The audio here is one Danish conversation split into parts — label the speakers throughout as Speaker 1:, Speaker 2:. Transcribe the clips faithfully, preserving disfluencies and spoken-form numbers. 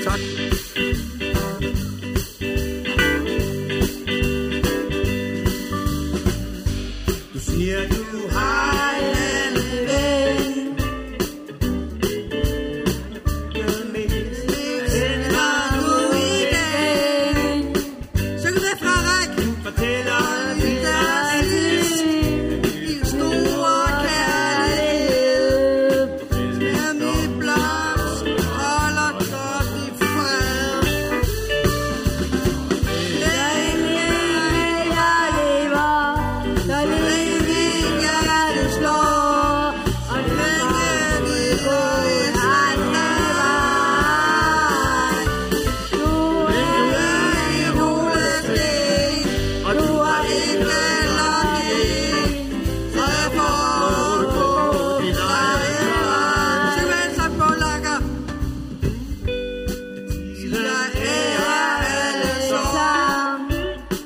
Speaker 1: Tak. Du siger, du har en anden ven. Den mest ender du igen. Syng det, Frederik. Du fortæller i deres liv din store kærlighed. Med blomst holder godt i fred. Længe jeg lever, så længe hjertet slår, og længe vi går i andre vej. Du er i rulesten, og du har ikke login, så jeg får gå din egen vej. Syng med sig på lakker. Siger ære alle sammen.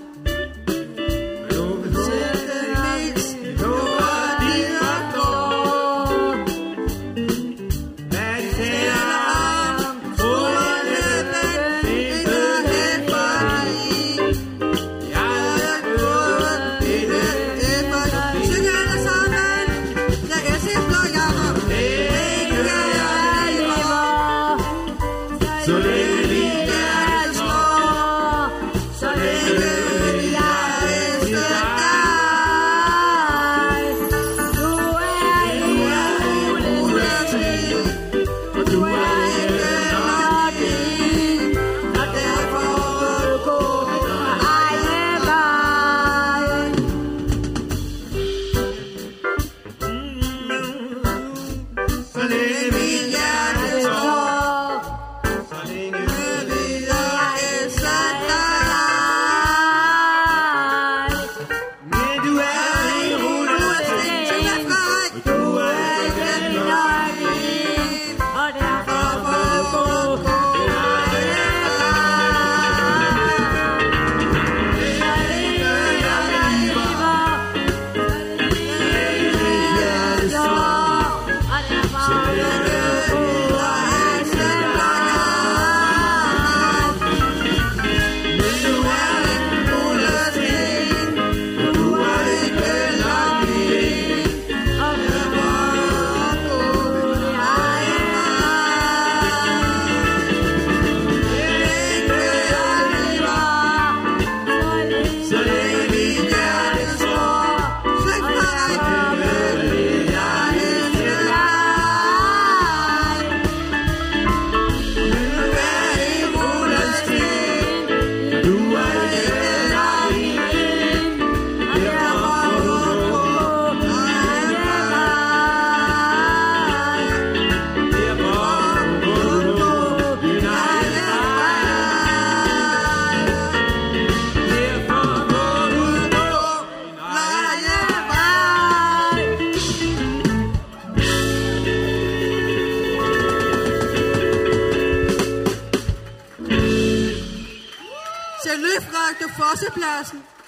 Speaker 1: Nu vil sætte mest, nu er de der går. Hvad de taler om, tror jeg den ikke helt forbi. Jeg er gået i det efterlig. Syng alle sammen. Jeg kan se blå jakker. Længe jeg lever, så længe vi hjertet slår, så længe jeg elsker dig. Du er i juletid, og du er ikke nok en, og derfor må du gå din egen vej. Så længe mit hjerte slår, så længe vil jeg elske dig. Men du er i rulesten, syng med Frederik. Du er ikke nok en, og derfor må du gå din egen vej. Så længe jeg lever, hjertet slår, og derfor må du gå og elske dig. Men du er en rulesten, du er ikke nok en, og derfor må du gå din egen vej. Længe jeg lever, så længe mit hjerte slår, syng Frederik. Vil jeg elske dig. Men du er i rulesten, du er ikke nok en, og derfor må du gå din egen vej. Derfor må du gå din egen vej. Derfor må du gå din egen vej. Selvløb, Frederik, du Fossepladsen.